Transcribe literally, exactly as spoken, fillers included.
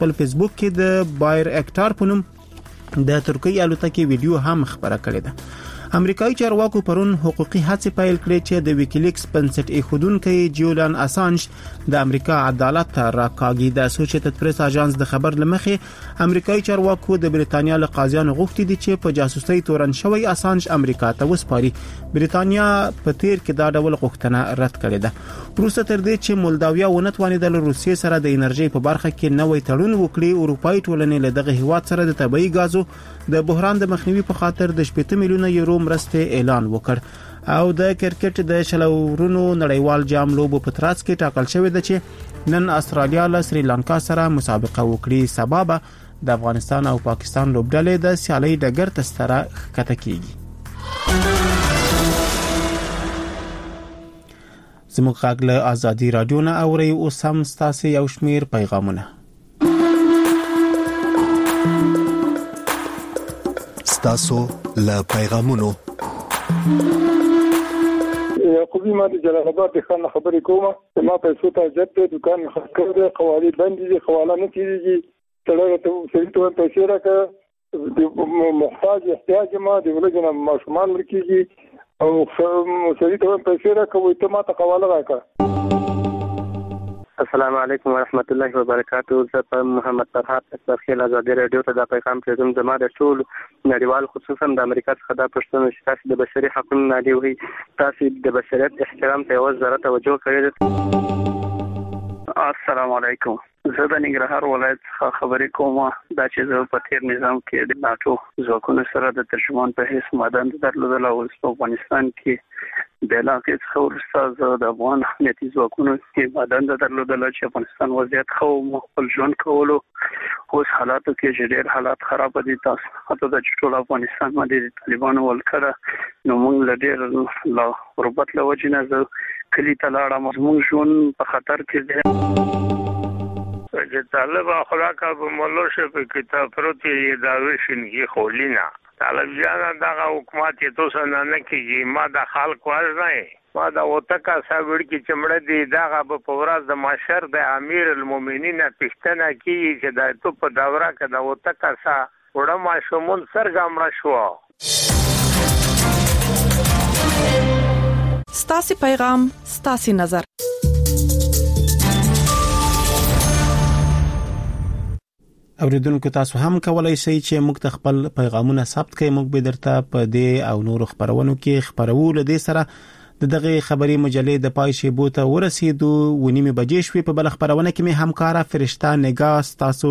خپل فیسبوک کې د بایر اکټار په نوم د ترکی الوتکې ویډیو هم خبره کړې ده. امریکایي چارواکو پرون حقوقي هڅې پیل کړې چې د ویکیلیکس بنسټ ایښودونکي جولیان اسانج د امریکا عدالت ته راکاږي. د اسوسییټډ پریس اژانس د خبر لمخې امریکایي چارواکو د بریتانیا له قاضیانو غوښتي دي چې په جاسوسي تورن شوی اسانج امریکا ته وسپاري. بریتانیا په تیر کې دا ډول غوښتنه رد کړې ده. وروسته تر دې چې مولداویا ونتوانیدل روسیې سره د انرژي په برخه کې نوې تړون وکړي، اروپאי ټولنې له دغه هیواد سره د طبيعي غازو د بحران د مخنیوي په خاطر د شپږ میلیونه یورو مرسته اعلان وکړ. او د کرکټ د شلورونو نړیوال جام لوبو په ترڅ کې ټاکل شوی دی چې نن استرالیا له سریلانکا سره مسابقه وکړي. سبب د افغانستان او پاکستان لوبډلې د سیالي ډګر ته ستره ښکته کیږي. زموږ غږ له ازادي رادیو نه اوري او سم ستاسو یو شمیر پیغامونه. ستاسو له پیغامونو یعقوبی ما د جلال آباد د خان خبرې کومه. ما پیسو ته جت د دکان خرڅ کړ، قواعد بند دي، حواله نه کیږي. تړه ته سړي ته پیسې راکړه، د محتاج احتیاج ما د ولجنه ماشومان ورکیږي او سړي ته پیسې راکوي ته ما ته حواله راکړه. السلام علیکم ورحمت الله وبرکاتہ. زه محمد فرحات اکبرخیل ازادي رادیو ته د پیغام پرېږدم. زما د ټول نړیوال خصوصا د امریکا څخه دا پوښتنه چې تاسو د بشري حقوقو نادي وي، تاسو د بشریت احترام ته یو ذره توجه کړئ. السلام علیکم. زه د ننګرهار ولایت څخه خبرې کوم. دا چې زه په تیر نظام کې د ناتو ځواکونو سره د ترجمان په حیث مادن درلودل او په افغانستان کې د علاقې څخه وروسته زه د افغان امنیتي ځواکونو کې مادن درلودل چې افغانستان وضعیت خو خپل ژوند کولو. اوس حالاتو کې چې ډېر حالات خراب دي، تاسو حتی د ټول افغانستان باندې د طالبانو ولکړه نو موږ له ډېر لا غربت له وجې نه زه کلي ته لاړم. زموږ ژوند په خطر کې دی. چې طالب اخلاق په ملوشه په کتاب پروتي داوی شنګي خولینا طالب جانا دغه حکومت ته توسه نه کیږي. ما د خلک واز نه ما دا وتکا ساګړ کی چمړه دی دغه په پوراز د ماشر د امیر المؤمنین پښتنه کیږي چې د تو په دوره کې دا وتکا سا وړه ماشومون سرګامړه شو. ستاسو پیغام ستاسو نظر. اوریدونکو تاسو هم کولای شئ چې موږ ته خپل پیغامونه ثبت کړئ. موږ به درته په دې او نورو خبرونو کې خبرو. لدې سره د دغه خبري مجلې د پای شیبو ته ورسېدو. ونیمه بجې شوې. په بل خبرونه کې مې همکارا فرشته نگاه تاسو